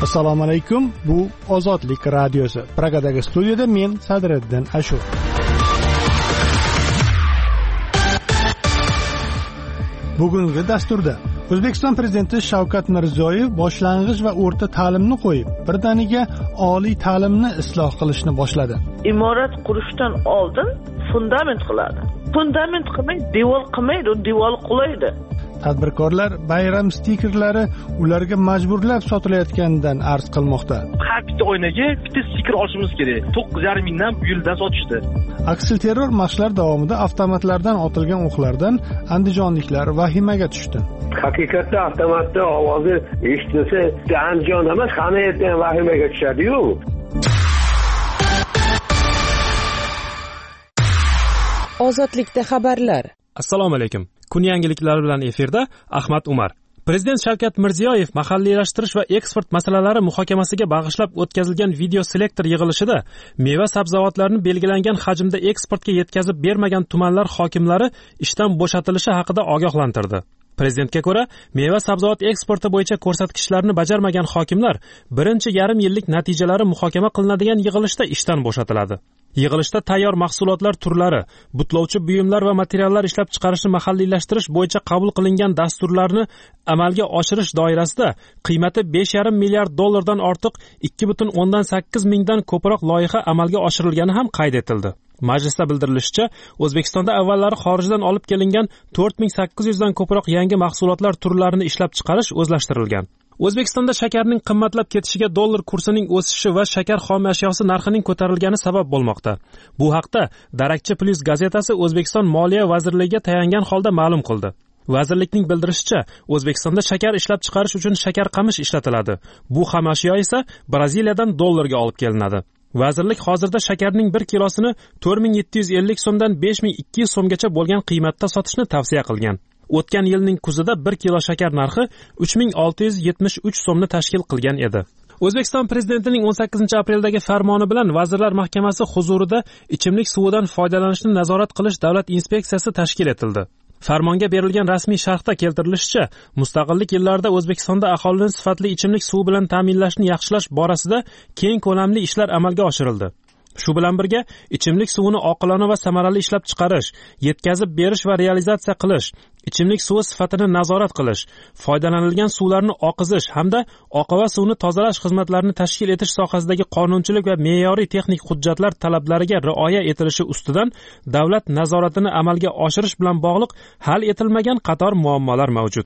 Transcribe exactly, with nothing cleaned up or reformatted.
Assalomu alaykum. Bu Ozodlik radiosi. Pragadagi studiyada men Sadriddin Ashur. Bugungi dasturda O'zbekiston prezidenti Shavkat Mirziyoyev boshlang'ich va o'rta ta'limni qo'yib, birdaniga oliy ta'limni isloh qilishni boshladi. Imorat qurishdan oldin fundament qiladi. Fundament qilmay, devor qilmaydi, devor qulaydi. Tadbirkorlar bayram stikerlari ularga majburlab sotilayotganidan arz qilmoqda. Har bitta oynaga bitta stiker olishimiz kerak. to'qqiz yarim mingdan bu yildan sotishdi. Aksilterror mashqlar davomida avtomatlardan otilgan o'qlardan andijonliklar vahimaga tushdi. Haqiqatda avtomatda ovozi eshitilsa, Andijon emas, hamma yerdan vahimaga tushadi-yu. Ozodlikda xabarlar. Assalomu alaykum. Kun yangiliklari bilan efirda Ahmad Umar. Prezident Shavkat Mirziyoyev mahalliylashtirish va eksport masalalari muhokamasiga bag'ishlab o'tkazilgan video selektor yig'ilishida meva sabzavotlarni belgilangan hajmda eksportga yetkazib bermagan tumanlar hokimlari ishdan bo'shatilishi haqida ogohlantirdi. Prezidentga ko'ra, meva sabzavot eksporti bo'yicha ko'rsatkichlarni bajarmagan hokimlar birinchi yarim yillik natijalari muhokama qilinadigan yig'ilishda ishdan bo'shatiladi. Yig'ilishda tayyor mahsulotlar turlari, butlovchi buyumlar va materiallar ishlab chiqarishni mahalliylashtirish bo'yicha qabul qilingan dasturlarni amalga oshirish doirasida qiymati besh yarim milliard dollardan ortiq ikki butun o'ndan sakkiz mingdan ko'proq loyiha amalga oshirilgani ham qayd etildi. Majlisda bildirilishicha, O'zbekistonda avvallari xorijdan olib kelingan to'rt ming sakkiz yuzdan ko'proq yangi mahsulotlar turlarini ishlab chiqarish o'zlashtirilgan. O'zbekistonda shakarning qimmatlab ketishiga dollar kursining o'sishi va shakar xom ashyosi narxining ko'tarilgani sabab bo'lmoqda. Bu haqda Darakchi Plus gazetasi O'zbekiston Moliya vazirligiga tayangan holda ma'lum qildi. Vazirlikning bildirishicha, O'zbekistonda shakar ishlab chiqarish uchun shakar qamish ishlatiladi. Bu xom ashyo esa Braziliyadan dollarga olib kelinadi. Vazirlik hozirda shakarning bir kilosini to'rt ming yetti yuz ellik so'mdan besh ming ikki yuz so'mgacha bo'lgan qiymatda sotishni tavsiya qilgan. O'tgan yilning kuzida bir kilo shakar narxi uch ming olti yuz yetmish uch so'mni tashkil qilgan edi. O'zbekiston prezidentining o'n sakkizinchi apreldagi farmoni bilan Vazirlar Mahkamasi huzurida ichimlik suvidan foydalanishni nazorat qilish davlat inspeksiyasi tashkil etildi. Farmonga berilgan rasmiy sharhda keltirilishicha, mustaqillik yillarida O'zbekistonda aholini sifatli ichimlik suvi bilan ta'minlashni yaxshilash borasida keng ko'lamli ishlar amalga oshirildi. Shu bilan birga ichimlik suvini oqilona va samarali ishlab chiqarish, yetkazib berish va realizatsiya qilish, ichimlik suvi sifatini nazorat qilish, foydalanilgan suvlarni oqizish hamda oqova suvni tozalash xizmatlarini tashkil etish sohasidagi qonunchilik va me'yoriy texnik hujjatlar talablariga rioya etilishi ustidan davlat nazoratini amalga oshirish bilan bog'liq hal etilmagan qator muammolar mavjud.